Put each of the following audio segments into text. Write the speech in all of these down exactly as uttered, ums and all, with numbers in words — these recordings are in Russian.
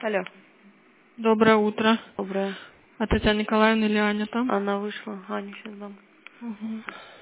Алло. Доброе утро. Доброе. А Татьяна Николаевна или Аня там? Она вышла. Аня сейчас дам. Угу.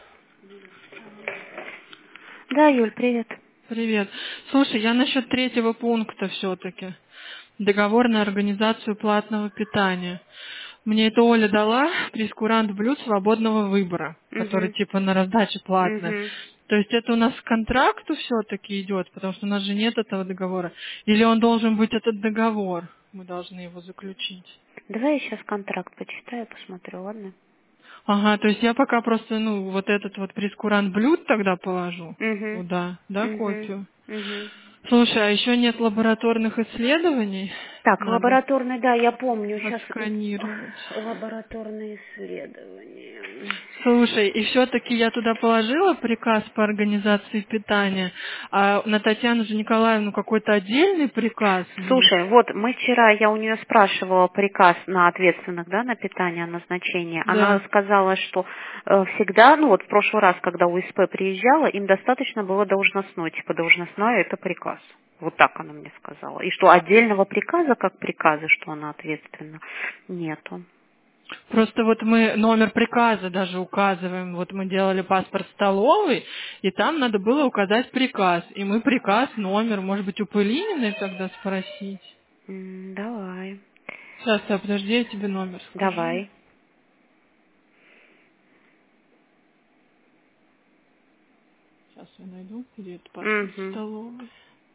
Да, Юль, привет. Привет. Слушай, я насчет третьего пункта все-таки. Договор на организацию платного питания. Мне это Оля дала, прескурант блюд свободного выбора, который Угу. типа на раздаче платная. Угу. То есть это у нас к контракту все-таки идет, потому что у нас же нет этого договора. Или он должен быть этот договор? Мы должны его заключить. Давай я сейчас контракт почитаю, посмотрю, ладно? Ага, то есть я пока просто, ну, вот этот вот прескурант блюд тогда положу Угу. туда, да, Угу. копию. Угу. Слушай, а еще нет лабораторных исследований? Так, Надо лабораторный, да, я помню. Сейчас отсканировать. лабораторные исследования. Слушай, и все-таки я туда положила приказ по организации питания, а на Татьяну же Николаевну какой-то отдельный приказ Слушай, есть. вот мы вчера, я у нее спрашивала приказ на ответственных, да, на питание, назначение. Она Да. сказала, что э, всегда, ну вот в прошлый раз, когда УСП приезжала, им достаточно было должностной, типа должностной это приказ. Вот так она мне сказала. И что отдельного приказа, как приказа, что она ответственна, нету. Просто вот мы номер приказа даже указываем. Вот мы делали паспорт столовый, и там надо было указать приказ. И мы приказ, номер, может быть, у Пылининой тогда спросить. М, давай, Сейчас, а, подожди, я тебе номер скажу. давай. Сейчас я найду, где это паспорт Угу. столовый.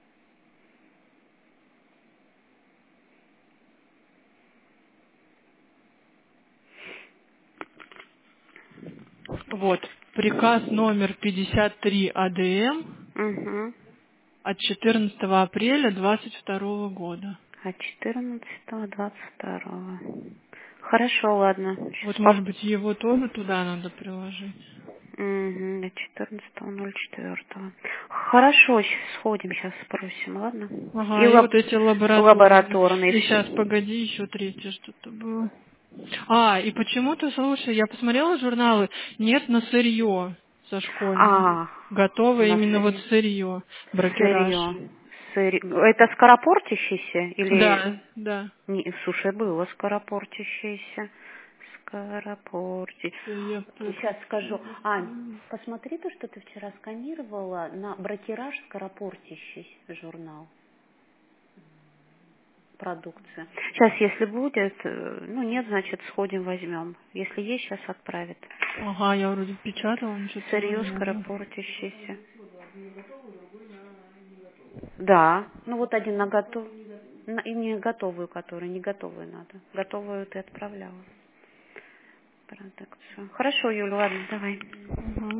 Вот, приказ номер пятьдесят три АДМ Угу. от четырнадцатого апреля двадцать второго года. От четырнадцатого двадцать второго. Хорошо, ладно. Вот, Сейчас может поп... быть, его тоже туда надо приложить. Угу, до четырнадцатого ноль четвёртого. Хорошо, щас сходим, сейчас спросим, ладно? И Ага, и лаб... вот эти лабораторные. лабораторные. И сейчас, вс- погоди, еще третье что-то было. А, и почему-то, слушай, я посмотрела журналы, нет на сырье со школьной. А, Готовое на именно вот сырье. сырье, бракераж. Сырье. Сырье. Это скоропортящийся или... Да, да. Не, слушай, было скоропортящееся. Скоропорти. Сырье Сейчас скажу. Ань, посмотри то, что ты вчера сканировала на бракераж скоропортящий журнал. Продукция. Сейчас, если будет, э, ну нет, значит, сходим, возьмем. Если есть, сейчас отправит. Ага, я вроде печатала, но что-то его Сырье не было. скоропортящееся. Да, ну вот один на готов, на- и не готовую, которую, не готовую надо. Готовую ты отправляла. Продукцию. Хорошо, Юля, ладно, давай. Ага.